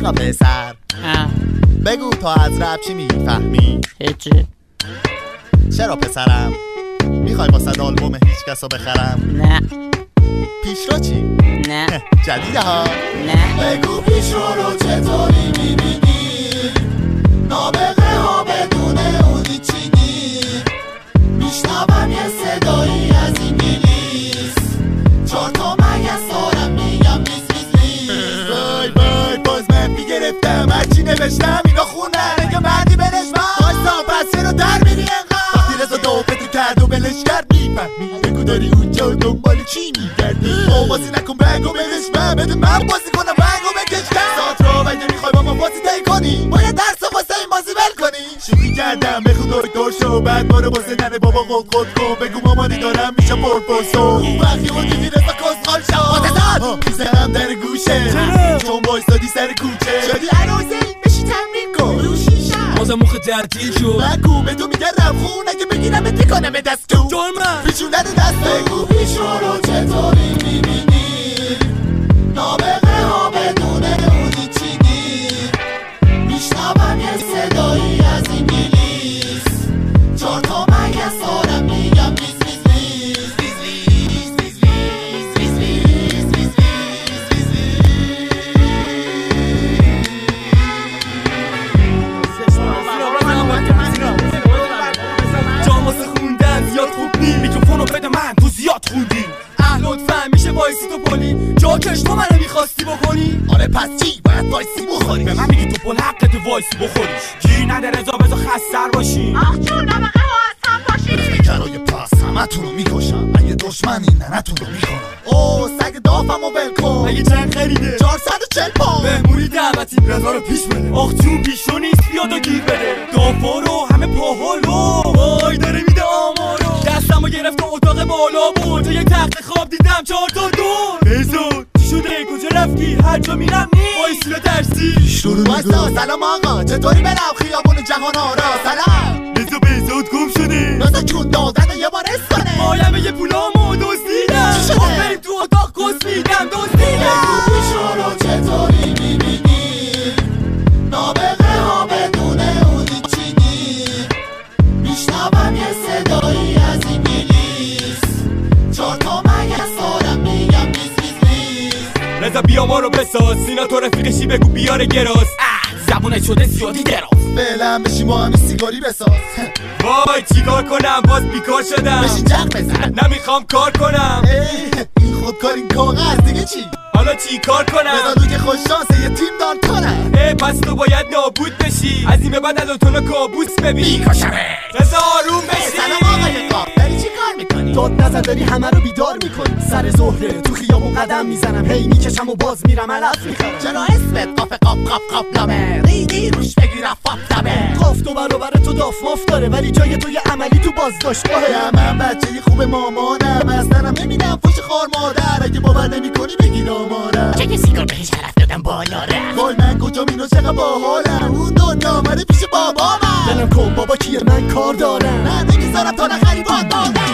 حالا پسر بگو تا از رپ چی میفهمی؟ هیچی. چرا پسرم؟ میخوای واسه آلبوم هیچ کسو بخرم؟ نه. پیشرو چی؟ نه. جدیده ها؟ نه. بگو پیشرو رو چطوری میبینی؟ نابغه ها بدون اونی چی نیست. میشنوم یه صدایی از انگلیس، 4 تا مگس دارم میگم بیس بیس بیس. وای وای باز منفی گرفتم، هرچی نوشتم اینا خوندن. اگه مردی بلش من بایستا پس رو در میری انقدر. وقتی رضا دوفتو کرد و بلش کرد میفهمی. بگو داری اونجا دنبال چی میگردی؟ بازی نکن بگو بلش من، بده من بازی کنم بگو بکش کن. سات رو اگه میخوای با ما بازی تی کنی، باید درس و واسه این بازی ول کنی. شوخی کردم بخو دکتر شو، بعد بارو واسه ننه بابا قد کن. بگو مامانی دارم میشه پرپرسو. وقتی اون دیدی رضا کسخال شو آتزاد میزنم در گوشه، چون بایستادی سر کوچه. شدی عروسی بشی تمرین کن رو شیشه، بازم مخ تعطیل شد. بگو به تو میگه رفخون، اگه بگیرم بهت میکنم به دست تو جرمم پیچوندن دست. بگو پیشرو رو چطوری میبینی؟ نابغه ها بدون اونی چی نیست. میشنوم یه صدایی از انگلیس، 4 تا مگس دارم میگم بیس بیس بیس بیس بیس بیس بیس بیس بیس بیس بیس. جام واسه خوندن زیاد خوب نی، میکروفونو بده من تو زیاد خوندی. لطفا میشه وایسی تو پلی، جاکش تو منو میخواستی بکنی. آره پس چی باید وایسی بخوری؟ به من میگی تو پل حقت وایسی بخوری. گیر نده رضا بذار خستر باشی. آخ جون نابغه ها از هم باشی. کرای پس همتون رو میکشم، اگه دشمنی ننتون رو میکنم. اوه سگ دافم و ول کن. اگه چند خریده 440 پا مهمونی دعوتیم رضا رو پیش بده. آخ جون پیشو نیست بیاد و گیر بده. دافا رو همه پاهالو وای داره میده آمارو. دستمو گرفت و اتاق بالا بود، تو یک تخت خواب دیدم 4 تا دور. رضا چی شده کجا رفتی؟ هر جا میرم نی وایسی رو ترسی. واستا سلام آقا چطوری برم خیابون جهان آرا؟ سلام رضا بهزاد گم شده. رضا چون دادن یه بار اس کنه. مایم یه پولامو دزدیدم. چی شده؟ بریم تو اتاق کس میدم دزدیدم. پیشرو رو چطوری میبینی؟ نابغه ها بدون اونی چی نیست. میشنوم یه صدایی از انگلیس، 4 تا مگس دارم میگم بیس بیس بیس. رضا بیا ما رو بساز، سینا تو رفیقشی بگو بیاره گراز. زبونت شده زیادی دراز. فعلا بشی ما همین سیگاری بساز. وای چیکار کنم باز بیکار شدم. بشی جق بزن. نمیخوام کار کنم. این خودکار این کاغذ دیگه چی؟ حالا چی کار کنم؟ رضا دو که خوش شانسه یه تیم دان کنم. پس تو باید نابود بشی، از این به بعد از تو کابوس ببین. میکشمه. رضا آروم بشی. سلام آقای قاب داری چی کار میکنی؟ داد نزد داری همه رو بیدار میکنی. سر ظهره تو خیابون قدم میزنم، هی میکشم و باز میرم علف میخرم. چرا اسمت قاف قاف قاف قاف لامه؟ ریدی روش بگیرم فاف لامه. قاف تو برابر تو داف ماف داره، ولی جای تو یه عملی تو بازداشتگاهه. من بچه یه خوب مامانم، از درم نمیدم فوش خار مادر. اگه باور نمی کنی بگیر آمارم. چه سیگار بهش حرف دادم بالا رفت. وای من کجا اینو چقدر باحالم، اون دنیا آمده پیش بابامم. دلم کن بابا کیه من کار دارم. من نمیذارم تا نخری باد دادم.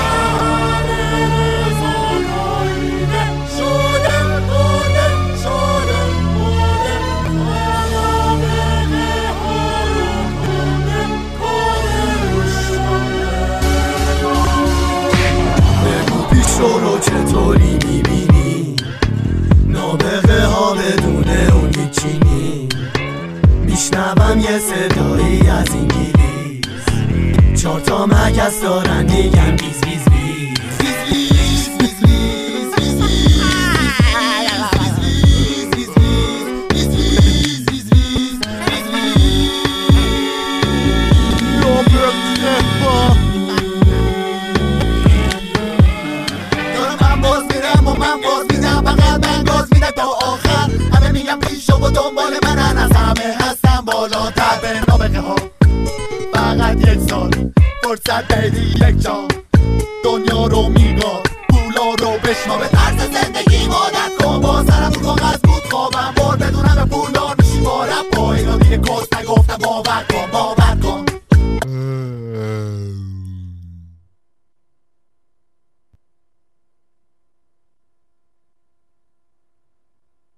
پیشرو رو چطوری میبینی؟ نابغه ها بدون اون هیچی نی. میشنوم یه صدایی از انگلیس، 4 تا مگس دارن میگن بیز بیز دنبال منن، از همه هستم بالاتر به نابغه ها. فقط 1 سال فرصت بدی، 1 جا دنیا رو میگاد، پولا رو بشنو.